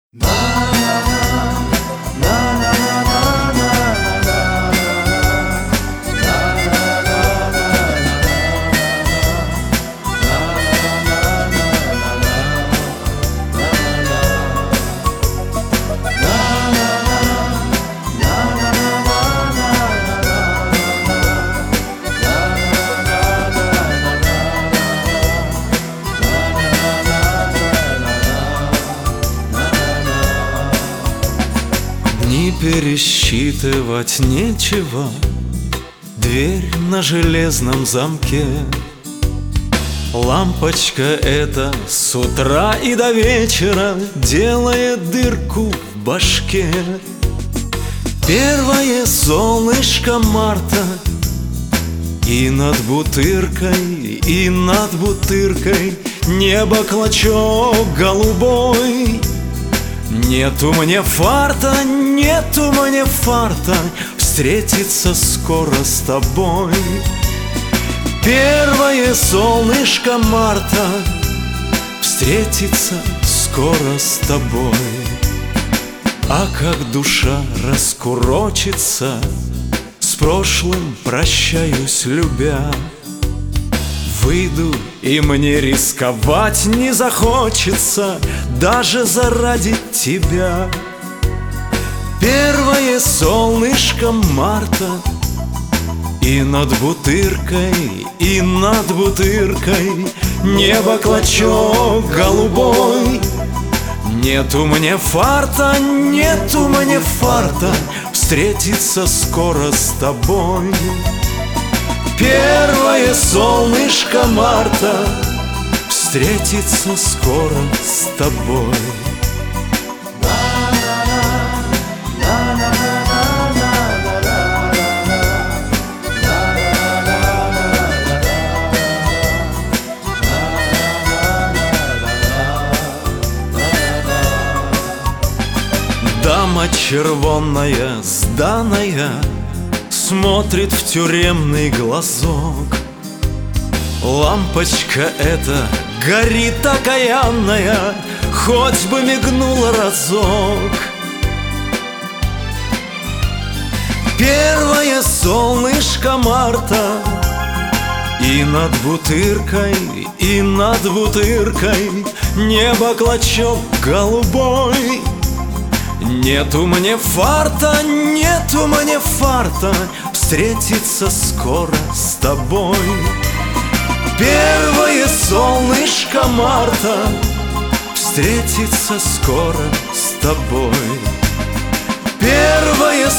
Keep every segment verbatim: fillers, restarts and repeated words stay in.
Не пересчитывать нечего, дверь на железном замке. Лампочка эта с утра и до вечера делает дырку в башке. Первое солнышко марта, и над Бутыркой, и над Бутыркой небо клочок голубой. Нету мне фарта, нету мне фарта встретиться скоро с тобой. Первое солнышко марта, встретиться скоро с тобой. А как душа раскурочится, с прошлым прощаюсь любя. Выйду, и мне рисковать не захочется даже заради тебя. Первое солнышко марта, и над Бутыркой, и над Бутыркой небо клочок голубой. Нету мне фарта, нету мне фарта встретиться скоро с тобой. Первое солнышко марта, встретиться скоро с тобой. Дама червонная, сданая, смотрит в тюремный глазок. Лампочка эта горит окаянная, хоть бы мигнула разок. Первое солнышко марта, и над Бутыркой, и над Бутыркой небо клочок голубой. Нету мне фарта, нету мне фарта встретиться скоро с тобой. Первое солнышко марта, встретиться скоро с тобой. Первое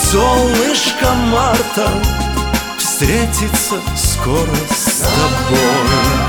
солнышко марта, встретиться скоро с тобой.